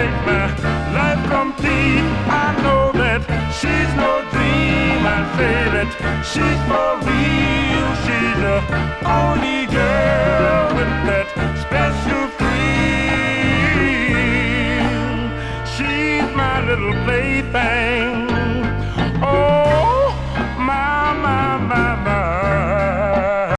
make my life complete. I know that she's no dream. I say that she's for real. She's a